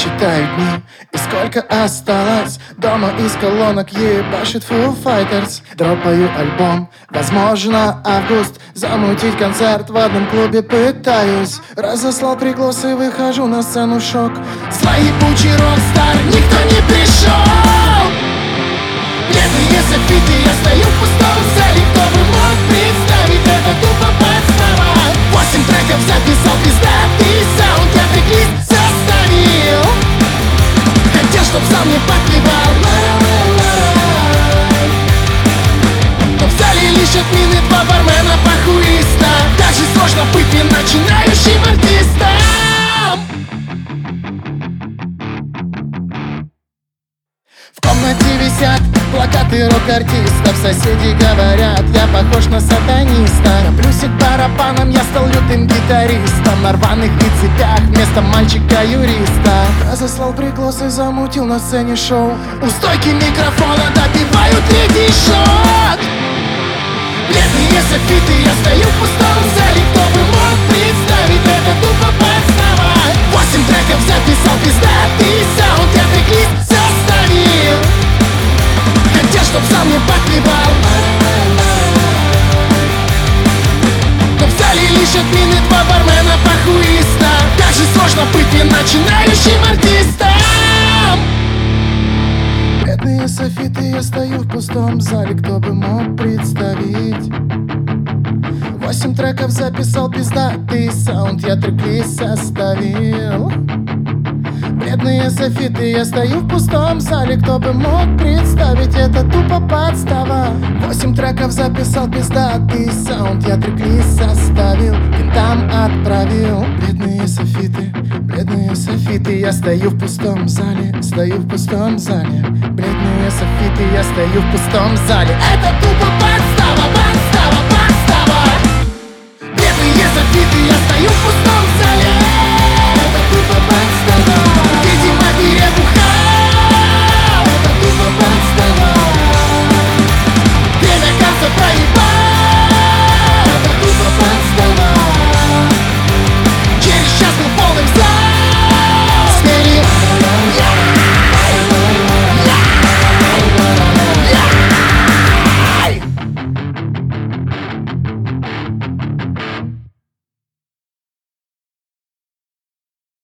считаю дни, и сколько осталось. Дома из колонок ебашит Foo Fighters. Дропаю альбом, возможно, август. Замутить концерт в одном клубе пытаюсь. Разослал пригласы, выхожу на сцену, шок. Злой ебучий рок-стар, никто не пришел. Бедные софиты, я стою в пустом зале. Кто бы мог представить, это тупо подстава. 8 треков записал, пиздатый саунд. Я трек-лист составил, хотел, чтоб зал мне подпевал. Но в зале лишь отмины, два бармена похуиста. Даже сложно быть мне начинающим артистом. В комнате висят плакаты рок-артистов. Соседи говорят, я похож на сатаниста. На плюсик барабаном я стал лютым гитаристом. На рваных и цепях вместо мальчика-юриста. Разослал пригласы, замутил на сцене шоу. У стойки микрофона добиваю третий шот. Бледные софиты, я стою в пустом зале. Кто бы мог представить, это тупо подстава. 8 треков записал, пиздатый саунд. Я трек-лист составил, хотел, чтоб сам мне подпевал. Но в зале лишь отмины, два бармена похуиста. Даже сложно быть мне начинающим артистом. Бедные софиты, я стою в пустом зале. Кто бы мог представить? 8 треков записал, пиздатый саунд. Я трек-лист составил. Бедные софиты, я стою в пустом зале. Кто бы мог представить, это тупо подстава. 8 треков записал, пиздатый саунд. Я трек-лист составил, кентам отправил. Бедные софиты, я стою в пустом зале. Стою в пустом зале. Бедные софиты, я стою в пустом зале. Это тупо подстава.